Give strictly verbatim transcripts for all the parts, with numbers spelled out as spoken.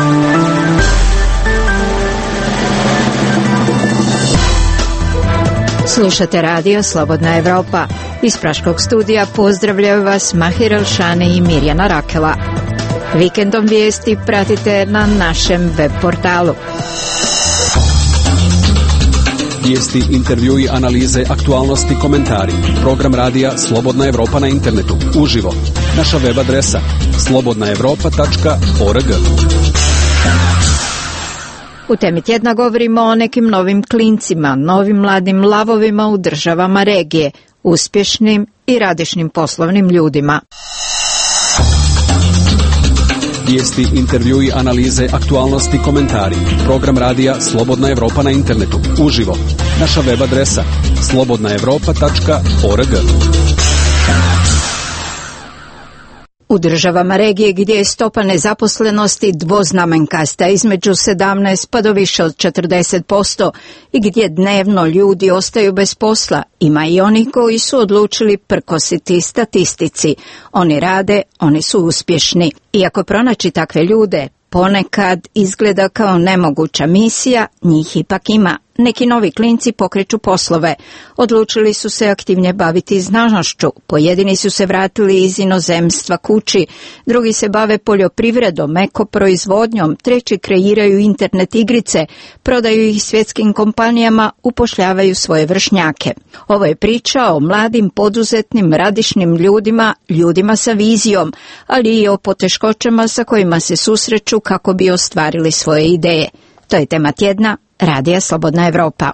Slušate radio Slobodna Evropa. Iz Praškog studija pozdravljaju vas Mahir Elšane i Mirjana Rakela. Vikendom vijesti pratite na našem web portalu. Vijesti, intervjui, analize, aktualnosti, komentari. Program radija Slobodna Evropa na internetu. Uživo. Naša web adresa slobodna evropa tačka org. U temi tjedna govorimo o nekim novim klincima, novim mladim lavovima u državama regije, uspješnim i radišnim poslovnim ljudima. Vijesti, intervjui, analize, aktualnosti, komentari. Program radija Slobodna Evropa na internetu. Uživo. Naša web adresa slobodna evropa tačka org. U državama regije gdje je stopa nezaposlenosti dvoznamenkasta između sedamnaest pa do više od četrdeset posto i gdje dnevno ljudi ostaju bez posla, ima i oni koji su odlučili prkositi statistici. Oni rade, oni su uspješni. Iako pronaći takve ljude ponekad izgleda kao nemoguća misija, njih ipak ima. Neki novi klinci pokreću poslove. Odlučili su se aktivnije baviti znanošću. Pojedini su se vratili iz inozemstva kući, drugi se bave poljoprivredom, ekoproizvodnjom, treći kreiraju internet igrice, prodaju ih svjetskim kompanijama, upošljavaju svoje vršnjake. Ovo je priča o mladim, poduzetnim, radišnim ljudima, ljudima sa vizijom, ali i o poteškoćama sa kojima se susreću kako bi ostvarili svoje ideje. To je tema tjedna Radija Slobodna Evropa.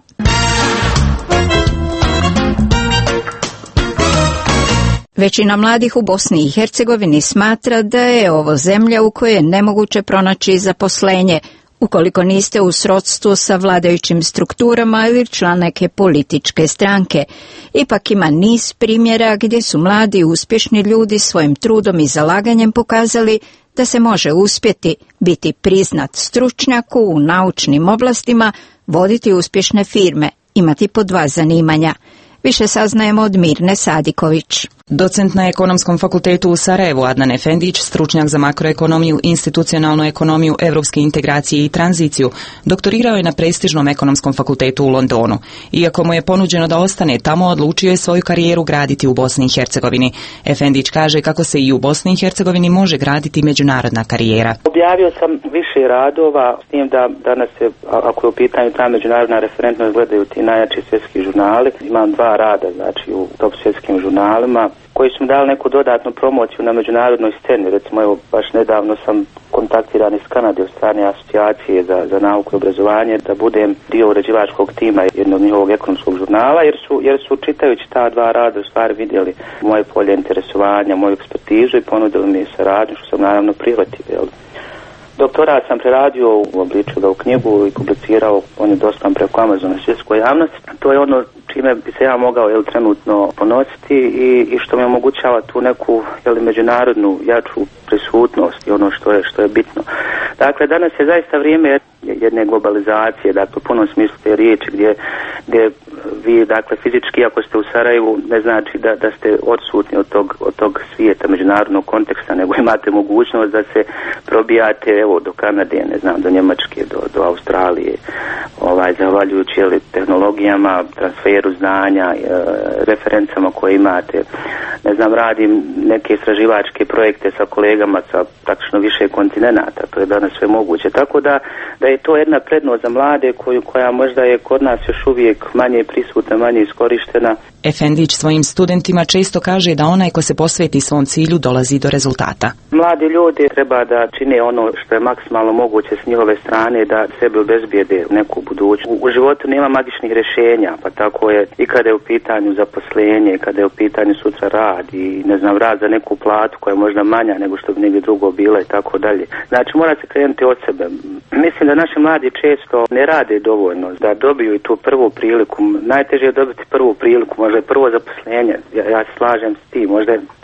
Većina mladih u Bosni i Hercegovini smatra da je ovo zemlja u kojoj je nemoguće pronaći zaposlenje, ukoliko niste u srodstvu sa vladajućim strukturama ili član neke političke stranke. Ipak ima niz primjera gdje su mladi i uspješni ljudi svojim trudom i zalaganjem pokazali da se može uspjeti, biti priznat stručnjaku u naučnim oblastima, voditi uspješne firme, imati po dva zanimanja. Više saznajemo od Mirne Sadiković. Docent na Ekonomskom fakultetu u Sarajevu Adnan Efendić, stručnjak za makroekonomiju, institucionalnu ekonomiju, evropske integracije i tranziciju, doktorirao je na prestižnom Ekonomskom fakultetu u Londonu. Iako mu je ponuđeno da ostane tamo, odlučio je svoju karijeru graditi u Bosni i Hercegovini. Efendić kaže kako se i u Bosni i Hercegovini može graditi međunarodna karijera. Objavio sam više radova, s tim da danas je, ako je u pitanju ta međunarodna referentnost, gledaju ti najjači svjetski žurnali. Imam dva rada, znači u top svjetskim žurnalima, koji su mi dali neku dodatnu promociju na međunarodnoj sceni. Recimo, evo, baš nedavno sam kontaktiran iz Kanade od strane asocijacije za, za nauku i obrazovanje da budem dio uređivačkog tima jednog njihovog ekonomskog žurnala, jer su, jer su čitajući ta dva rada u stvari vidjeli moje polje interesovanja, moju ekspertizu i ponudili mi saradnju, što sam naravno prihvatio. Jel? Doktorat sam preradio u obliču da u knjigu i publicirao, on je dostan preko Amazona svjetskoj javnosti. To je ono čime bi se ja mogao jel, trenutno ponositi i, i što mi omogućava tu neku jel, međunarodnu jaču prisutnost i ono što je, što je bitno. Dakle, danas je zaista vrijeme jedne globalizacije, dakle u punom smislu te riječi gdje, gdje vi, dakle, fizički ako ste u Sarajevu ne znači da, da ste odsutni od tog, od tog svijeta međunarodnog konteksta, nego imate mogućnost da se probijate evo do Kanade, ne znam, do Njemačke, do, do Australije, ovaj, zahvaljujući jel, tehnologijama, transferu znanja, e, referencama koje imate. Ne znam, radim neke istraživačke projekte sa kolegama sa praktično više kontinenata, to je danas sve moguće. Tako da, da je to jedna prednost za mlade koju, koja možda je kod nas još uvijek manje prisutna, manje iskorištena. Efendić svojim studentima često kaže da onaj ko se posveti svom cilju dolazi do rezultata. Mladi ljudi treba da čine ono što je maksimalno moguće s njihove strane da sebe obezbijede neku budućnost. U životu nema magičnih rješenja, pa tako je i kada je u pitanju zaposlenje, kada je u pitanju sutra rad i ne znam, rad za neku platu koja je možda manja nego što bi negdje drugo bila i tako dalje. Znači mora se krenuti od sebe. Mislim da naši mladi često ne rade dovoljno da dobiju i tu prvu priliku. Najteže je dobiti prvu priliku, možda je prvo zaposlenje. Ja, ja se slažem s tim, možda je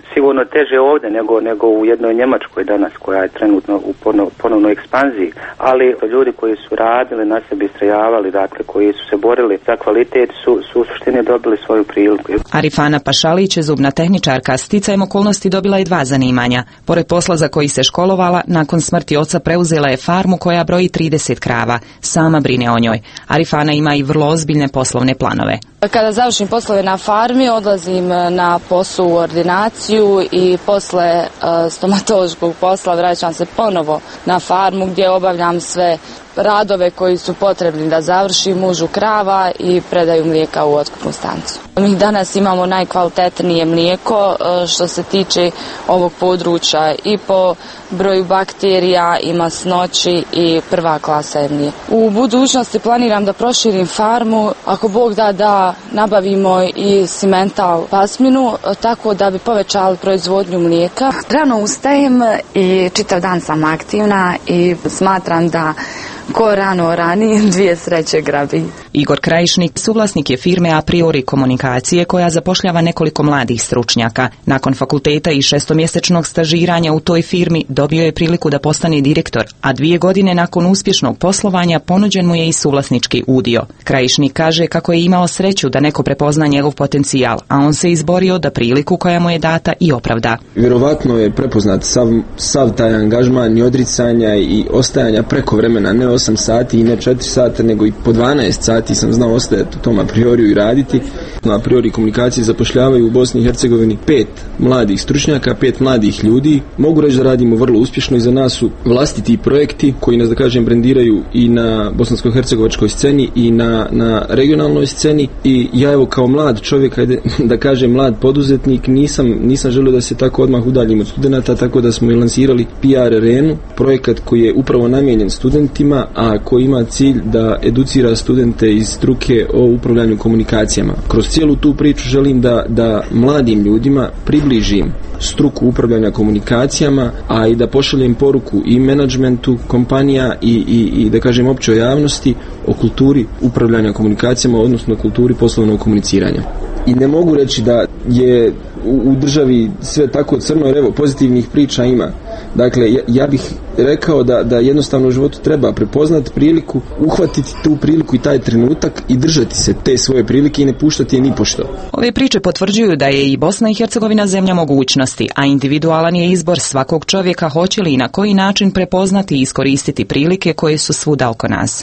sigurno teže ovdje nego, nego u jednoj Njemačkoj danas koja je trenutno u ponov, ponovnoj ekspanziji, ali ljudi koji su radili, na sebi istrajavali, dakle koji su se borili za kvalitet su, su u suštini dobili svoju priliku. Arifana Pašalić je zubna tehničarka, sticajem okolnosti dobila i dva zanimanja. Pored posla za koji se školovala, nakon smrti oca preuzela je farmu koja broji trideset krava. Sama brine o njoj. Arifana ima i vrlo ozbiljne poslovne planove. Kada završim poslove na farmi, odlazim na posao u ordinaciju i posle uh, stomatološkog posla vraćam se ponovo na farmu gdje obavljam sve radove koji su potrebni da završim mužu krava i predaju mlijeka u otkupnu stancu. Mi danas imamo najkvalitetnije mlijeko što se tiče ovog područja i po broju bakterija i masnoći i prva klasa je mlijeko. U budućnosti planiram da proširim farmu, ako Bog da da nabavimo i simental pasminu tako da bi povećali proizvodnju mlijeka. Rano ustajem i čitav dan sam aktivna i smatram da ko rano rani, dvije sreće grabi. Igor Krajišnik suvlasnik je firme A priori komunikacije koja zapošljava nekoliko mladih stručnjaka. Nakon fakulteta i šestomjesečnog stažiranja u toj firmi dobio je priliku da postane direktor, a dvije godine nakon uspješnog poslovanja ponuđen mu je i suvlasnički udio. Krajišnik kaže kako je imao sreću da neko prepozna njegov potencijal, a on se izborio da priliku koja mu je data i opravda. Vjerovatno je prepoznat sav, sav taj angažman i odricanja i ostajanja preko vremena, ne osam sati i ne četiri sata, nego i po dvanaest sati sam znao ostajati u tom a priori i raditi. A priori komunikacije zapošljavaju u Bosni i Hercegovini pet mladih stručnjaka, pet mladih ljudi. Mogu reći da radimo vrlo uspješno i za nas su vlastiti projekti koji nas, da kažem, brendiraju i na bosansko-hercegovačkoj sceni i na, na regionalnoj sceni. I ja evo kao mlad čovjek, ajde, da kažem mlad poduzetnik, nisam, nisam želio da se tako odmah udaljim od studenta, tako da smo i lansirali P R Arenu, projekat koji je upravo namijenjen studentima, a koji ima cilj da educira studente iz struke o upravljanju komunikacijama. Kroz cijelu tu priču želim da, da mladim ljudima približim struku upravljanja komunikacijama, a i da pošaljem poruku i menadžmentu kompanija i, i, i da kažem općoj javnosti o kulturi upravljanja komunikacijama, odnosno kulturi poslovnog komuniciranja. I ne mogu reći da je u, u državi sve tako crno, jer evo pozitivnih priča ima. Dakle, ja, ja bih rekao da, da jednostavno u životu treba prepoznati priliku, uhvatiti tu priliku i taj trenutak i držati se te svoje prilike i ne puštati je ni pošto. Ove priče potvrđuju da je i Bosna i Hercegovina zemlja mogućnosti, a individualan je izbor svakog čovjeka hoće li i na koji način prepoznati i iskoristiti prilike koje su svuda oko nas.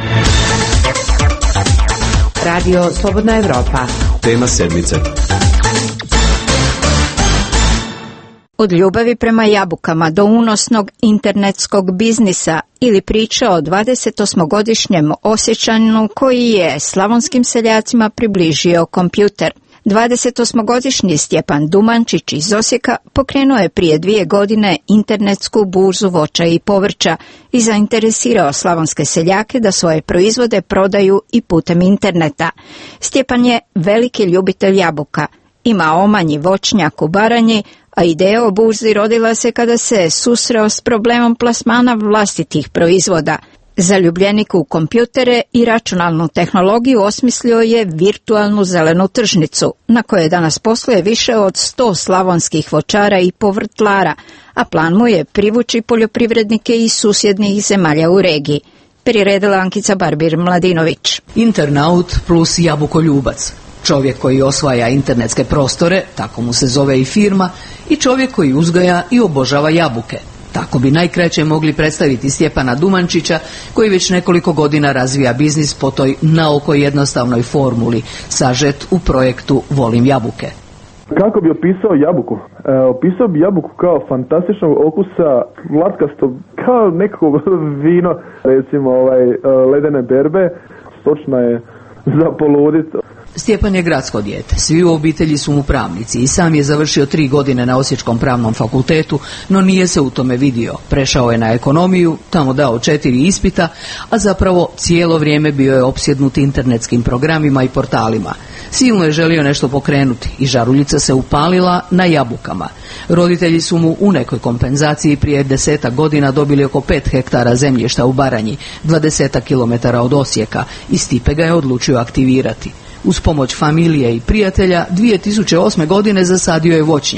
Radio Slobodna Evropa. Tema sedmice. Od ljubavi prema jabukama do unosnog internetskog biznisa ili priče o dvadesetosmogodišnjem Osječaninu koji je slavonskim seljacima približio kompjuter. dvadesetosmogodišnji Stjepan Dumančić iz Osijeka pokrenuo je prije dvije godine internetsku burzu voća i povrća i zainteresirao slavonske seljake da svoje proizvode prodaju i putem interneta. Stjepan je veliki ljubitelj jabuka, ima omanji voćnjak u Baranji, a ideja o burzi rodila se kada se susreo s problemom plasmana vlastitih proizvoda. Zaljubljenik u kompjutere i računalnu tehnologiju osmislio je virtualnu zelenu tržnicu, na kojoj danas posluje više od sto slavonskih voćara i povrtlara, a plan mu je privući poljoprivrednike iz susjednih zemalja u regiji. Priredila Ankica Barbir-Mladinović. Internaut plus jabukoljubac. Čovjek koji osvaja internetske prostore, tako mu se zove i firma, i čovjek koji uzgaja i obožava jabuke. Tako bi najkraće mogli predstaviti Stjepana Dumančića, koji već nekoliko godina razvija biznis po toj naoko jednostavnoj formuli, sažet u projektu Volim jabuke. Kako bi opisao jabuku? E, opisao bi jabuku kao fantastičnog okusa, latkastog, kao nekako vino, recimo ovaj, ledene berbe, stočna je za poludit. Stjepan je gradsko dijete, svi u obitelji su mu pravnici i sam je završio tri godine na Osječkom pravnom fakultetu, no nije se u tome vidio. Prešao je na ekonomiju, tamo dao četiri ispita, a zapravo cijelo vrijeme bio je opsjednut internetskim programima i portalima. Silno je želio nešto pokrenuti i žaruljica se upalila na jabukama. Roditelji su mu u nekoj kompenzaciji prije desetak godina dobili oko pet hektara zemljišta u Baranji, dvadesetak kilometara od Osijeka, i Stipe ga je odlučio aktivirati. Uz pomoć familije i prijatelja dvije tisuće osme. godine zasadio je voćnjak.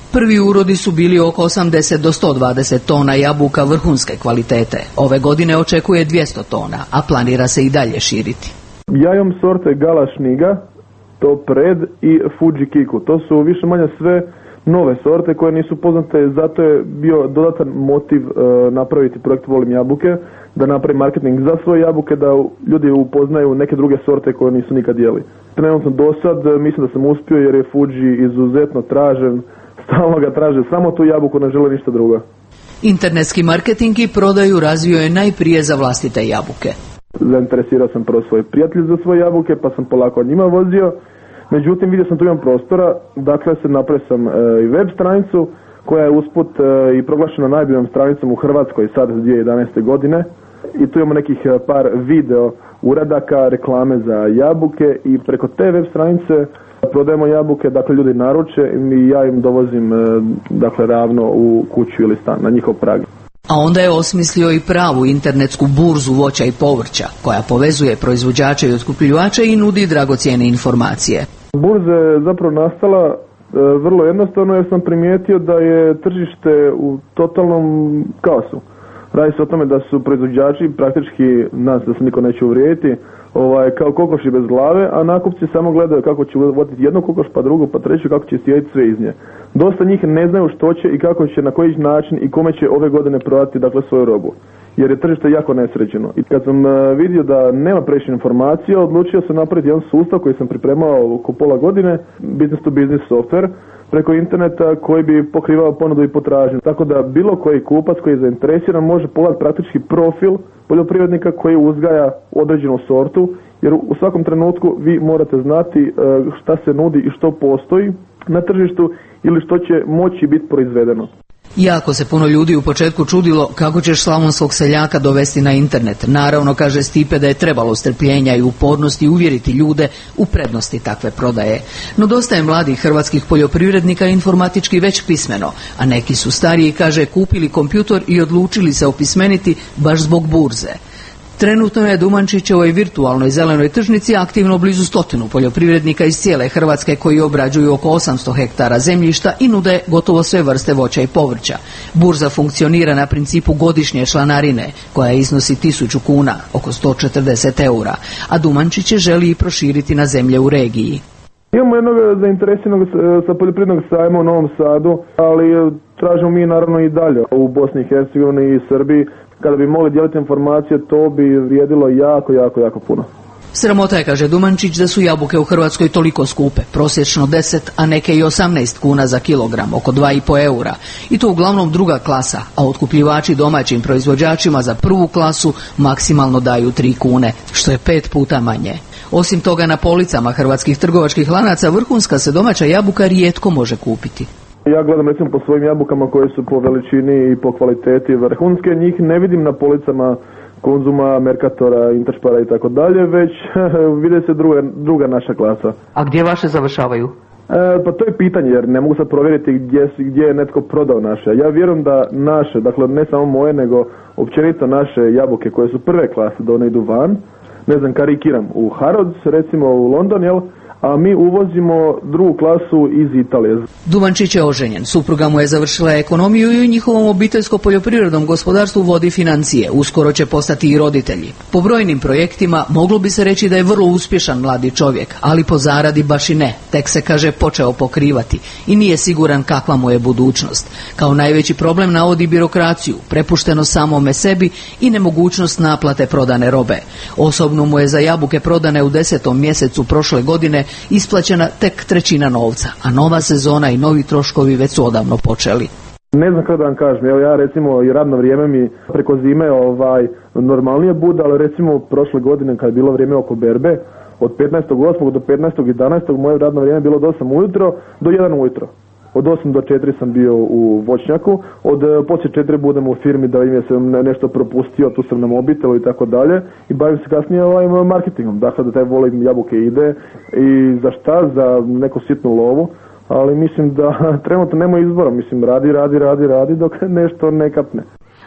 Prvi urodi su bili oko osamdeset do sto dvadeset tona jabuka vrhunske kvalitete. Ove godine očekuje dvjesto tona, a planira se i dalje širiti. Ja imam sorte Gala Šniga, Top Red i Fuji Kiku. To su više manje sve nove sorte koje nisu poznate, zato je bio dodatan motiv e, napraviti projekt Volim jabuke, da napravi marketing za svoje jabuke, da ljudi upoznaju neke druge sorte koje nisu nikad jeli. Trenutno do sad mislim da sam uspio jer je Fuji izuzetno tražen, stalno ga traže, samo tu jabuku, ne žele ništa drugo. Internetski marketing i prodaju razvio je najprije za vlastite jabuke. Zainteresirao sam prvo svoje prijatelje za svoje jabuke, pa sam polako od njima vozio. Međutim, vidio sam tu imam prostora, dakle se napravio sam e, i web stranicu koja je usput e, i proglašena najboljom stranicom u Hrvatskoj sad dvije tisuće jedanaeste godine. I tu imamo nekih e, par video uradaka, reklame za jabuke i preko te web stranice prodajemo jabuke, dakle ljudi naruče i ja im dovozim e, dakle ravno u kuću ili stan, na njihov prag. A onda je osmislio i pravu internetsku burzu voća i povrća, koja povezuje proizvođače i otkupljivače i nudi dragocjene informacije. Burza je zapravo nastala e, vrlo jednostavno jer sam primijetio da je tržište u totalnom kaosu. Radi se o tome da su proizvođači praktički, nas da se niko neće uvrijediti, ovaj, kao kokoši bez glave, a nakupci samo gledaju kako će uvotiti jednu kokoš, pa drugu, pa treću, kako će sjediti sve iz nje. Dosta njih ne znaju što će i kako će, na koji način i kome će ove godine prodati dakle svoju robu, jer je tržište jako nesređeno. I kad sam uh, vidio da nema previše informacija, odlučio sam napraviti jedan sustav koji sam pripremao oko pola godine, business to business software, preko interneta koji bi pokrivao ponudu i potražnju. Tako da bilo koji kupac koji je zainteresiran može pogledati praktički profil poljoprivrednika koji uzgaja određenu sortu, jer u svakom trenutku vi morate znati šta se nudi i što postoji na tržištu ili što će moći biti proizvedeno. Jako se puno ljudi u početku čudilo kako ćeš slavonskog seljaka dovesti na internet. Naravno, kaže Stipe, da je trebalo strpljenja i upornosti uvjeriti ljude u prednosti takve prodaje. No dosta je mladih hrvatskih poljoprivrednika informatički već pismeno, a neki su stariji, kaže, kupili kompjutor i odlučili se opismeniti baš zbog burze. Trenutno je Dumančićevoj virtualnoj zelenoj tržnici aktivno blizu stotinu poljoprivrednika iz cijele Hrvatske koji obrađuju oko osamsto hektara zemljišta i nude gotovo sve vrste voća i povrća. Burza funkcionira na principu godišnje članarine koja iznosi tisuću kuna, oko sto četrdeset eura, a Dumančić je želi i proširiti na zemlje u regiji. Imamo jednog zainteresiranog sa poljoprivrednog sajma u Novom Sadu, ali tražimo mi naravno i dalje u Bosni i Hercegovini i Srbiji. Kada bi mogli dijeliti informacije, to bi vrijedilo jako, jako, jako puno. Sramota je, kaže Dumančić, da su jabuke u Hrvatskoj toliko skupe, prosječno deset, a neke i osamnaest kuna za kilogram, oko dva i pol eura. I to uglavnom druga klasa, a otkupljivači domaćim proizvođačima za prvu klasu maksimalno daju tri kune, što je pet puta manje. Osim toga, na policama hrvatskih trgovačkih lanaca vrhunska se domaća jabuka rijetko može kupiti. Ja gledam recimo po svojim jabukama koje su po veličini i po kvaliteti vrhunske, njih ne vidim na policama Konzuma, Mercatora, Interspara i tako dalje, već vide se druga, druga naša klasa. A gdje vaše završavaju? E, pa to je pitanje, jer ne mogu sad provjeriti gdje, gdje je netko prodao naše. Ja vjerujem da naše, dakle ne samo moje, nego općenito naše jabuke koje su prve klase da one idu van, ne znam, karikiram, u Harrods, recimo u London, jel? A mi uvozimo drugu klasu iz Italije. Dumančić je oženjen, supruga mu je završila ekonomiju i u njihovom obiteljsko-poljoprivrednom gospodarstvu vodi financije. Uskoro će postati i roditelji. Po brojnim projektima moglo bi se reći da je vrlo uspješan mladi čovjek, ali po zaradi baš i ne. Tek se, kaže, počeo pokrivati i nije siguran kakva mu je budućnost. Kao najveći problem navodi birokraciju, prepušteno samome sebi i nemogućnost naplate prodane robe. Osobno mu je za jabuke prodane u desetom mjesecu prošle godine isplaćena tek trećina novca, a nova sezona i novi troškovi već su odavno počeli. Ne znam kako da vam kažem, evo ja recimo i radno vrijeme mi preko zime ovaj, normalnije bude, ali recimo prošle godine kad je bilo vrijeme oko berbe, od petnaestog osmog do petnaestog jedanaestog moje radno vrijeme bilo od osam ujutro do jedan ujutro. Od osam do četiri sam bio u voćnjaku, od poslije četiri budem u firmi da im je se nešto propustio, tu sam na mobitelu i tako dalje i bavim se kasnije ovaj marketingom, dakle da taj Volim jabuke ide i za šta, za neku sitnu lovu, ali mislim da trenutno nema izbora, mislim radi, radi, radi, radi dok nešto ne kapne.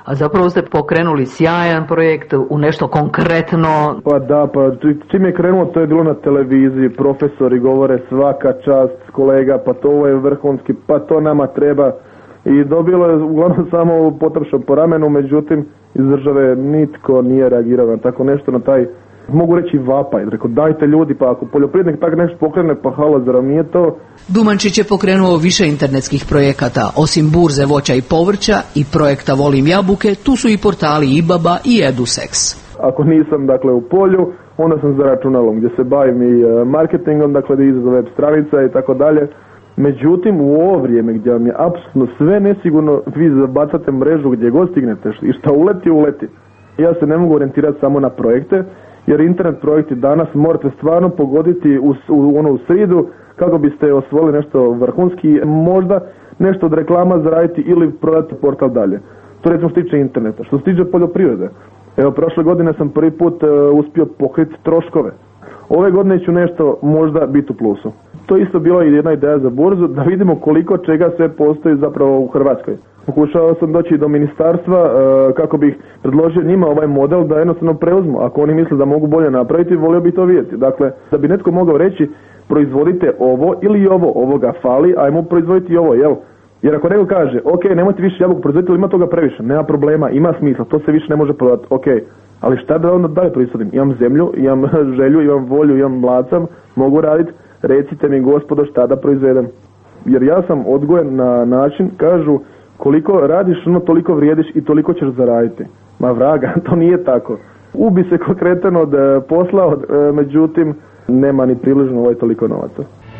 a zapravo ste pokrenuli sjajan projekt u nešto konkretno. Pa da, pa čim je krenulo to je bilo na televiziji, profesori govore svaka čast kolega, pa to ovo je vrhunski, pa to nama treba. I dobilo je uglavnom samo potršao po ramenu, međutim iz države nitko nije reagirao na tako nešto, na taj, mogu reći vapaj. Rekao, dajte ljudi, pa ako poljoprivrednik tako nešto pokrene, pa halo, zar nije to? Dumančić je pokrenuo više internetskih projekata, osim burze voća i povrća i projekta Volim jabuke, tu su i portali iBaba i EduSex. Ako nisam, dakle, u polju, onda sam za računalom, gdje se bavim i marketingom, dakle, da izazove web stranica i tako dalje. Međutim, u ovo vrijeme gdje vam je apsolutno sve nesigurno, vi zabacate mrežu gdje god stignete i šta uleti, uleti. Ja se ne mogu orijentirati samo na projekte, jer internet projekti danas morate stvarno pogoditi u, u, ono, u sridu kako biste osvojili nešto vrhunski, možda nešto od reklama zaraditi ili prodati portal dalje. To recimo što se tiče interneta. Što se tiče poljoprivrede, evo prošle godine sam prvi put uh, uspio pokriti troškove. Ove godine ću nešto možda biti u plusu. To isto bila i jedna ideja za burzu, da vidimo koliko čega sve postoji zapravo u Hrvatskoj. Pokušao sam doći do ministarstva uh, kako bih predložio njima ovaj model da jednostavno preuzmu. Ako oni misle da mogu bolje napraviti, volio bih to vidjeti. Dakle, da bi netko mogao reći proizvodite ovo ili ovo, ovoga fali, ajmo proizvoditi ovo, jel? Jer ako neko kaže, ok, nemojte više jabuku proizvoditi, ali ima toga previše, nema problema, ima smisla, to se više ne može prodati, ok. Ali šta da onda dalje proizvodim? Imam zemlju, imam želju, imam volju, imam mlacam, mogu raditi, recite mi gospodo šta da proizvedem. Jer ja sam odgojen na način, kažu, koliko radiš, ono toliko vrijediš i toliko ćeš zaraditi. Ma vraga, to nije tako. Ubi se konkretan od posla, od, međutim, nema ni približno ovaj toliko novaca.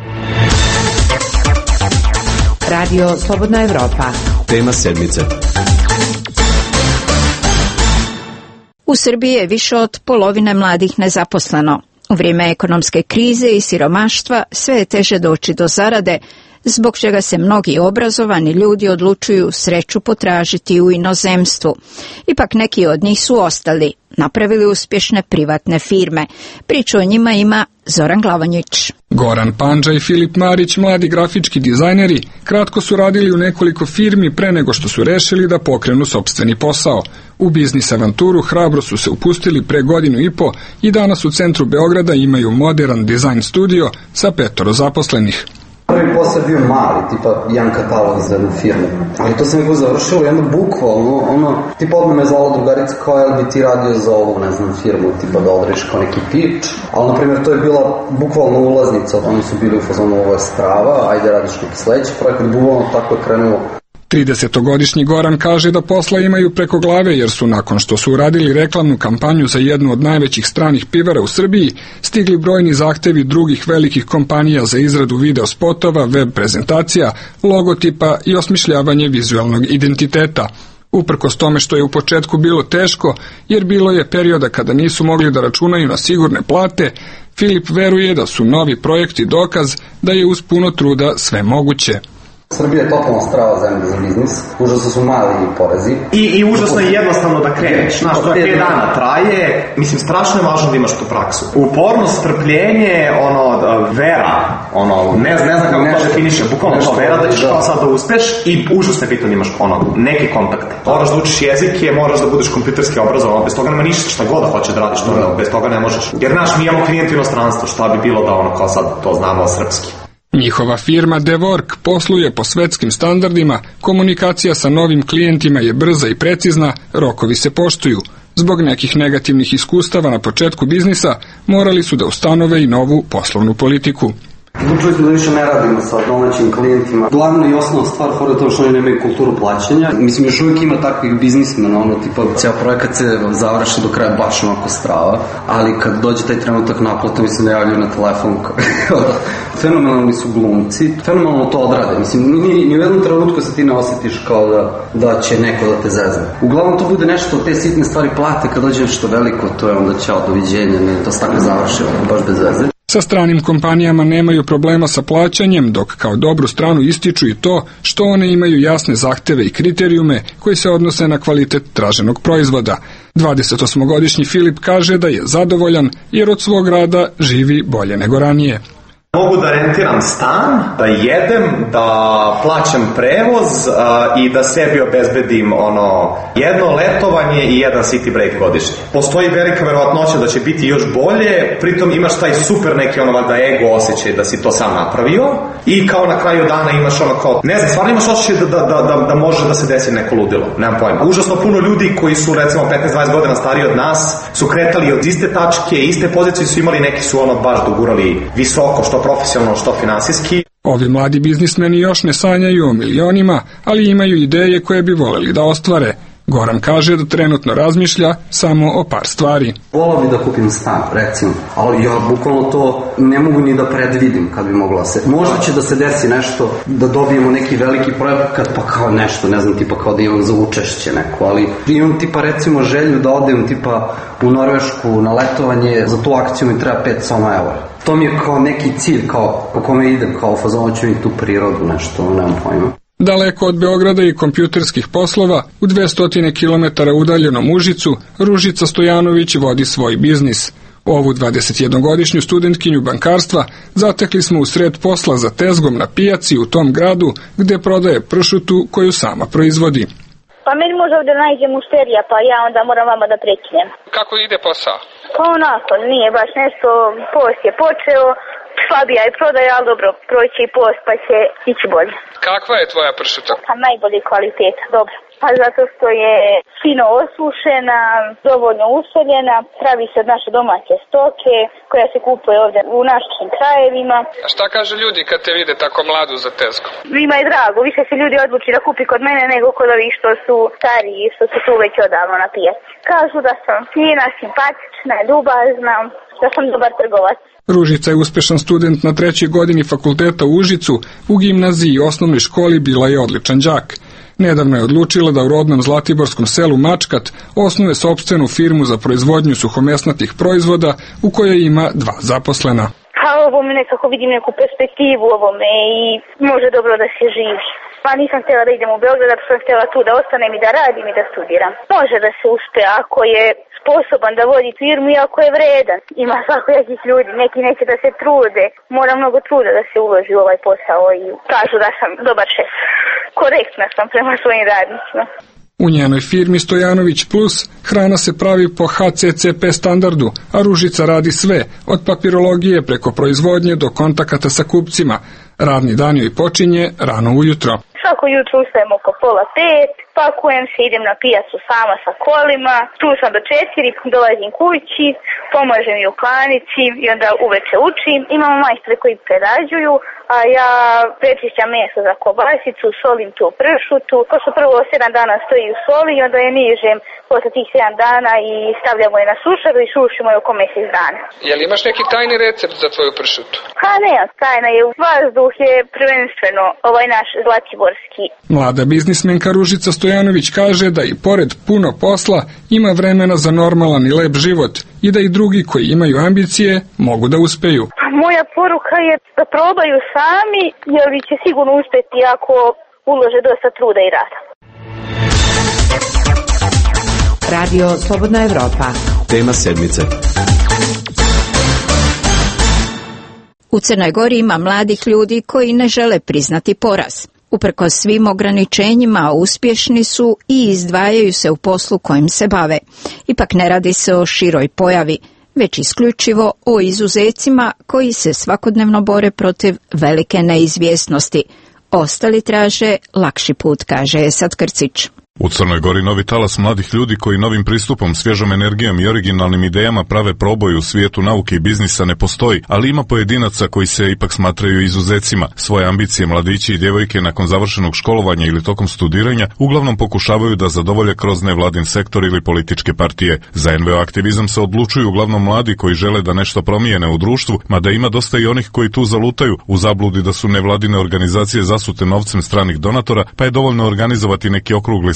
Radio Slobodna Evropa. Tema sedmice. U Srbiji je više od polovine mladih nezaposleno. U vrijeme ekonomske krize i siromaštva sve je teže doći do zarade, zbog čega se mnogi obrazovani ljudi odlučuju sreću potražiti u inozemstvu. Ipak neki od njih su ostali, napravili uspješne privatne firme. Priču o njima ima Zoran Glavonjić. Goran Pandža i Filip Marić, mladi grafički dizajneri, kratko su radili u nekoliko firmi pre nego što su rešili da pokrenu sopstveni posao. U biznis avanturu hrabro su se upustili pre godinu i po i danas u centru Beograda imaju modern dizajn studio sa petoro zaposlenih. Prvi posao je bio mali, tipa jedan katalog za jednu firmu. Ali to sam nego završilo i onda bukvalno, ono, tipa odmah me zvala drugarica kao je bi ti radio za ovu, ne znam, firmu, tipa da odrediš kao neki pitch. Ali, na primjer, to je bila bukvalno ulaznica, oni su bili u fazonu ovo je strava, ajde radiš neki sledeći projekat, bukvalno tako je krenulo. tridesetogodišnji Goran kaže da posla imaju preko glave jer su nakon što su uradili reklamnu kampanju za jednu od najvećih stranih pivara u Srbiji stigli brojni zahtevi drugih velikih kompanija za izradu video spotova, web prezentacija, logotipa i osmišljavanje vizualnog identiteta. Uprkos tome što je u početku bilo teško, jer bilo je perioda kada nisu mogli da računaju na sigurne plate, Filip veruje da su novi projekti dokaz da je uz puno truda sve moguće. Srbija je totalno strava zemlja za biznis, užasno su mali porezi. I, i užasno je jednostavno da kreneš, znaš, to je pet dana traje, mislim, strašno je važno da imaš tu praksu. Upornost, strpljenje, ono, vera, ono, ne, ne znam kako to definiše, bukvalno nešto vera da ćeš kao sad da uspeš i užasno je bitno da imaš, ono, neke kontakte. Moraš da učiš jezike, moraš da budeš kompjuterski obrazovan, bez toga nema ništa, šta god da hoće da radiš, to, bez toga ne možeš. Jer, znaš, mi imamo klijent u inostranstvu, šta bi bilo da ono, kao sad to znamo srpski. Njihova firma Devork posluje po svetskim standardima, komunikacija sa novim klijentima je brza i precizna, rokovi se poštuju. Zbog nekih negativnih iskustava na početku biznisa morali su da ustanove i novu poslovnu politiku. Odlučili smo da više ne radimo sa domaćim klijentima. Glavna i osnovna stvar fora to što oni nemaju kulturu plaćanja. Mislim, još uvijek ima takvih biznismena, ono, tipa, cijel projekat se završi do kraja baš onako strava, ali kad dođe taj trenutak naplata, mi se ne javljaju na telefon. Fenomenalni su glumci, fenomenalno to odrade. Mislim, ni, ni u jednom trenutku se ti ne osjetiš kao da, da će neko da te zezne. Uglavnom to bude nešto, te sitne stvari plate, kad dođe nešto veliko, to je onda ćao, doviđenja, ne, to se tako završi, baš bez veze. Sa stranim kompanijama nemaju problema sa plaćanjem, dok kao dobru stranu ističu i to što one imaju jasne zahteve i kriterijume koji se odnose na kvalitet traženog proizvoda. dvadesetosmogodišnji Filip kaže da je zadovoljan jer od svog rada živi bolje nego ranije. Mogu da rentiram stan, da jedem, da plaćam prevoz uh, i da sebi obezbedim ono jedno letovanje i jedan city break godišnje. Postoji velika verovatnoća da će biti još bolje, pritom imaš taj super neki ono valjda ego osjećaj da si to sam napravio i kao na kraju dana imaš ono kao, ne znam, stvarno imaš osjećaj da, da, da, da može da se desi neko ludilo, nemam pojma. Užasno puno ljudi koji su recimo petnaest dvadeset godina stariji od nas su kretali od iste tačke, iste pozicije su imali, neki su ono baš dogurali visoko, što profesionalno, što finansijski. Ovi mladi biznismeni još ne sanjaju o milionima, ali imaju ideje koje bi voleli da ostvare. Goran kaže da trenutno razmišlja samo o par stvari. Volao bi da kupim stan, recimo, ali ja bukvalno to ne mogu ni da predvidim kad bi mogla se. Možda će da se desi nešto, da dobijemo neki veliki projekat, pa kao nešto, ne znam, tipa kao da imam za učešće neko, ali imam tipa recimo želju da odem tipa u Norvešku na letovanje, za tu akciju mi treba pet soma eura. To mi je kao neki cilj, kao po kome idem, kao fazonu ću mi tu prirodu, nešto, nemam pojma. Daleko od Beograda i kompjuterskih poslova, u dvesta kilometara udaljenom Užicu, Ružica Stojanović vodi svoj biznis. Ovu dvadesetjednogodišnju studentkinju bankarstva zatekli smo u sred posla za tezgom na pijaci u tom gradu gde prodaje pršutu koju sama proizvodi. Pa meni može ovdje nađe mušterija, pa ja onda moram vama da prekinem. Kako ide posao? Pa onako, nije baš nešto, post je počeo, slabija je prodaja, ali dobro, proći i post pa će ići bolje. Kakva je tvoja pršuta? Pa najbolji kvaliteta, dobro. Pa zato što je fino osušena, dovoljno usoljena, pravi se od naše domaće stoke koja se kupuje ovdje u našim krajevima. A šta kaže ljudi kad te vide tako mladu za tezgu? Njima je drago, više se ljudi odluči da kupi kod mene nego kod ovih što su stariji, što su tu već odavno na pijaci. Kažu da sam fina, simpatična, ljubazna, da sam dobar trgovac. Ružica je uspešan student na trećoj godini fakulteta u Užicu, u gimnaziji i osnovnoj školi bila je odličan đak. Nedavno je odlučila da u rodnom zlatiborskom selu Mačkat osnuje sopstvenu firmu za proizvodnju suhomesnatih proizvoda u kojoj ima dva zaposlena. Pa ovo mi nekako vidim neku perspektivu ovome i može dobro da se živi. Pa nisam htjela da idem u Beograd, da sam htjela tu da ostanem i da radim i da studiram. Može da se uspe ako je sposoban da vodi firmu i ako je vredan. Ima svakojakih ljudi, neki neće da se trude. Mora mnogo truda da se uloži u ovaj posao i kažu da sam dobar šef. Korektna sam prema svojim radnicima. U njenoj firmi Stojanović Plus hrana se pravi po H C C P standardu, a Ružica radi sve, od papirologije preko proizvodnje do kontakata sa kupcima. Radni dan joj počinje rano ujutro. Svako jutro ustajem oko pola pet, pakujem se, idem na pijacu sama sa kolima, tu sam do četiri, dolazim kući, pomažem i u klanici i onda uveče učim. Imamo majstre koji prerađuju, a ja prečišćam meso za kobasicu, solim tu pršutu, pošto prvo sedam dana stoji u soli i onda je nižem posle tih sedam dana i stavljamo je na sušaru i sušimo je oko mjesec dana. Jel imaš neki tajni recept za tvoju pršutu? Pa ne, tajna je, vazduh je prvenstveno ovaj naš zlatiborski. Mlada biznismenka Ružica Stojanović kaže da i pored puno posla ima vremena za normalan i lep život i da i drugi koji imaju ambicije mogu da uspeju. Moja poruka je da probaju sami, jer će sigurno uspjeti ako ulože dosta truda i rada. Radio Slobodna Evropa. Tema sedmice. U Crnoj Gori ima mladih ljudi koji ne žele priznati poraz. Uprkos svim ograničenjima uspješni su i izdvajaju se u poslu kojim se bave. Ipak ne radi se o široj pojavi, već isključivo o izuzecima koji se svakodnevno bore protiv velike neizvjesnosti. Ostali traže lakši put, kaže Esad Krcić. U Crnoj Gori novi talas mladih ljudi koji novim pristupom, svježom energijom i originalnim idejama prave proboj u svijetu nauke i biznisa ne postoji, ali ima pojedinaca koji se ipak smatraju izuzecima. Svoje ambicije mladići i djevojke nakon završenog školovanja ili tokom studiranja uglavnom pokušavaju da zadovolje kroz nevladin sektor ili političke partije. Za en ve o aktivizam se odlučuju uglavnom mladi koji žele da nešto promijene u društvu, mada ima dosta i onih koji tu zalutaju u zabludi da su nevladine organizacije zasute novcem stranih donatora, pa je dovoljno organizovati neki okrugli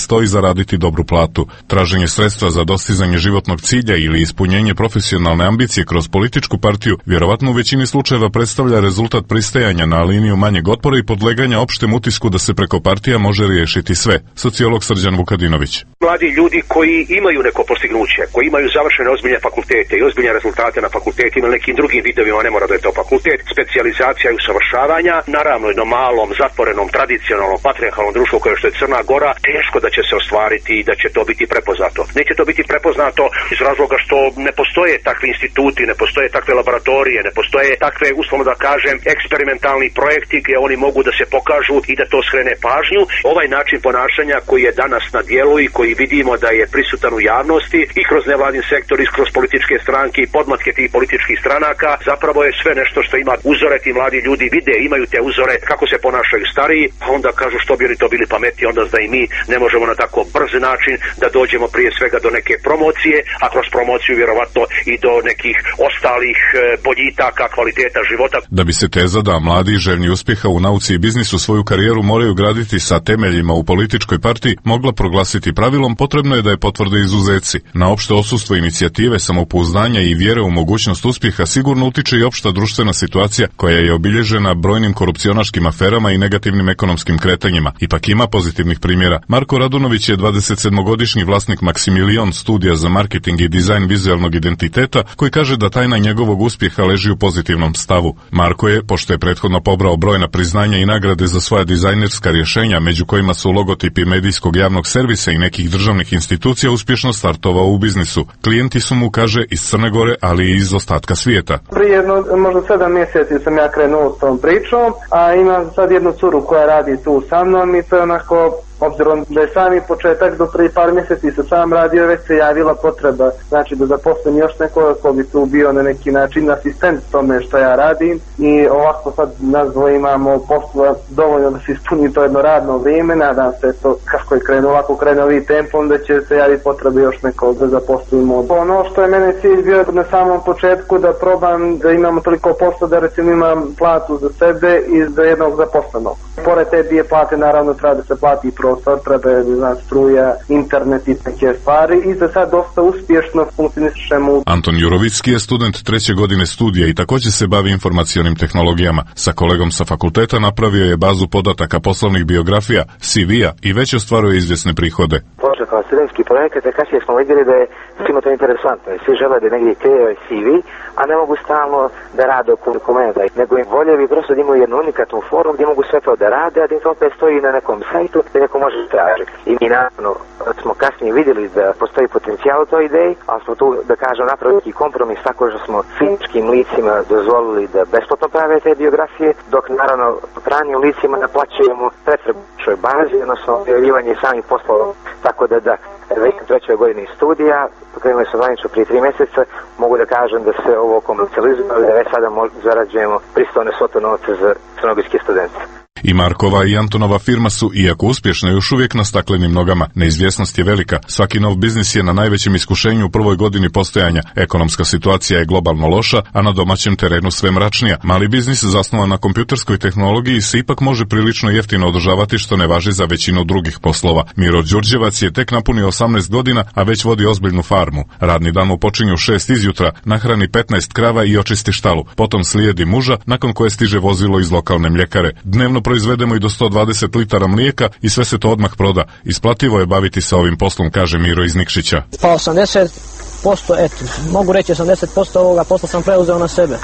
sto i zaraditi dobru platu. Traženje sredstva za dostizanje životnog cilja ili ispunjenje profesionalne ambicije kroz političku partiju vjerovatno u većini slučajeva predstavlja rezultat pristajanja na liniju manjeg otpora i podleganja opštem utisku da se preko partija može riješiti sve. Sociolog Srđan Vukadinović. Mladi ljudi koji imaju neko postignuće, koji imaju završene ozbiljne fakultete i ozbiljne rezultate na fakultetima ili nekim drugim vidovima, ne mora da je to fakultet, specijalizacija i usavršavanja, naravno jednom malom, zatvorenom, tradicionalnom, patrijarhalnom društvu kao što je Crna Gora, teško da će se ostvariti i da će to biti prepoznato. Neće to biti prepoznato iz razloga što ne postoje takvi instituti, ne postoje takve laboratorije, ne postoje takve, uslovno da kažem, eksperimentalni projekti gdje oni mogu da se pokažu i da to skrene pažnju. Ovaj način ponašanja koji je danas na dijelu i koji vidimo da je prisutan u javnosti i kroz nevladin sektor i kroz političke stranke i podmlatke tih političkih stranaka, zapravo je sve nešto što ima uzore. Ti mladi ljudi vide, imaju te uzore kako se ponašaju stariji, a onda kažu što bi oni to bili pameti, onda da i mi ne možemo na tako brz način da dođemo prije svega do neke promocije, a kroz promociju vjerovatno i do nekih ostalih boljitaka kvaliteta života. Da bi se teza da mladi željni uspjeha u nauci i biznisu svoju karijeru moraju graditi sa temeljima u političkoj partiji mogla proglasiti pravilom, potrebno je da je potvrde izuzeci. Na opšte odsustvo inicijative, samopouzdanja i vjere u mogućnost uspjeha sigurno utiče i opšta društvena situacija koja je obilježena brojnim korupcionaškim aferama i negativnim ekonomskim kretanjima. Ipak ima pozitivnih primjera. Marko Radunović je dvadesetsedmogodišnji vlasnik Maksimilion studija za marketing i dizajn vizualnog identiteta, koji kaže da tajna njegovog uspjeha leži u pozitivnom stavu. Marko je, pošto je prethodno pobrao brojna priznanja i nagrade za svoja dizajnerska rješenja, među kojima su logotipi medijskog javnog servisa i nekih državnih institucija, uspješno startovao u biznisu. Klijenti su mu, kaže, iz Crne Gore, ali i iz ostatka svijeta. Prije jedno, možda sedam mjeseci sam ja krenuo s tom pričom, a imam sad jednu curu koja radi tu sa mnom i to je onako, obzirom da je sami početak, do prije par mjeseci se sam radio, već se javila potreba, znači da zaposlim još nekoga ko bi tu bio na neki način asistent tome što ja radim i ovako sad nas dvoje imamo posla dovoljno da se ispuni to jedno radno vrijeme, nadam se to kako je krenuo, ovako krenuo ovim tempom da će se javiti potrebe još nekog da zaposlimo. Ono što je mene cilj bio na samom početku da probam da imamo toliko posla da recimo imam platu za sebe i za jednog zaposlenog. Pored te dvije plate naravno treba da se plati prostor, treba da struja, internet i neke stvari i za sad dosta uspješno funkcionišemo. Anton Jurovicki je student treće godine studija i također se bavi informacionim tehnologijama. Sa kolegom sa fakulteta napravio je bazu podataka poslovnih biografija, C V-a i već ostvaruje izvjesne prihode. Počeo kao studentski projekat, a kasnije smo vidjeli da je svima to interesantno. Svi žele da negdje kreiraju C V, a ne mogu stalno da rade oko dokumenta, nego im voljevi prosto da imaju jednu unikatnu forum gdje mogu sve to da rade, a da im to opet stoji na nekom sajtu da neko može tražiti. I mi naravno smo kasnije vidjeli da postoji potencijal u toj ideji, ali smo tu, da kažem, napravili neki kompromis tako što smo fizičkim licima dozvolili da besplatno prave te biografije, dok naravno pravnim licima naplaćujemo pretrebućoj bazi, odnosno objavljivanje samih poslova. Tako da da, već u trećoj godini studija, pokrenuli smo zvanično prije tri mjeseca, mogu da kažem da se ovo komercijalizuje, da već sada zarađujemo pristojne svote novce za crnogorske studente. I Markova i Antonova firma su, iako uspješna, još uvijek na staklenim nogama. Neizvjesnost je velika. Svaki nov biznis je na najvećem iskušenju u prvoj godini postojanja. Ekonomska situacija je globalno loša, a na domaćem terenu sve mračnija. Mali biznis zasnovan na kompjuterskoj tehnologiji se ipak može prilično jeftino održavati, što ne važi za većinu drugih poslova. Miro Đurđevac je tek napunio osamnaest godina, a već vodi ozbiljnu farmu. Radni dan mu počinje u šest izjutra, nahrani petnaest krava i očisti štalu. Potom slijedi muža, nakon koje stiže vozilo iz lokalne mljekare. Dnevno proizvedemo i do sto dvadeset litara mlijeka i sve se to odmah proda. Isplativo je baviti se ovim poslom, kaže Miro iz Nikšića. Pa osamdeset posto, eto, mogu reći osamdeset posto ovoga posla sam preuzeo na sebe.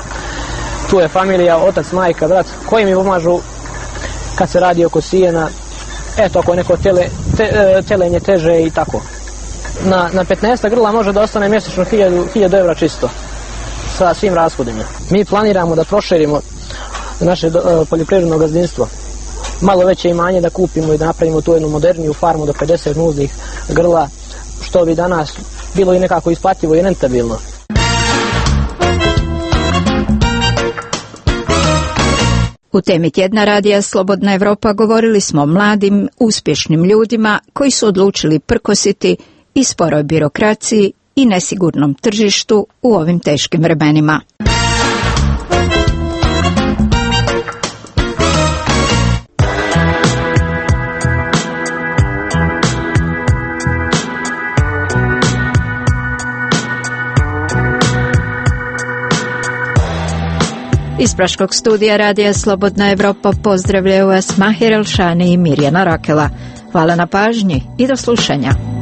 Tu je familija, otac, majka, brat, koji mi pomažu kad se radi oko sijena, eto, ako je neko tele, te, telenje teže i tako. Na, na petnaest grla može da ostane mjesečno hiljadu evra čisto, sa svim rashodima. Mi planiramo da proširimo naše uh, poljoprivredno gazdinstvo. Malo veće imanje da kupimo i da napravimo tu jednu moderniju farmu do pedeset muznih grla, što bi danas bilo i nekako isplativo i rentabilno. U temi tjedna radija Slobodna Evropa govorili smo o mladim, uspješnim ljudima koji su odlučili prkositi i sporoj birokraciji i nesigurnom tržištu u ovim teškim vremenima. Iz Praškog studija Radija Slobodna Evropa pozdravljaju vas Mahir Elšani i Mirjana Rakela. Hvala na pažnji i do slušanja.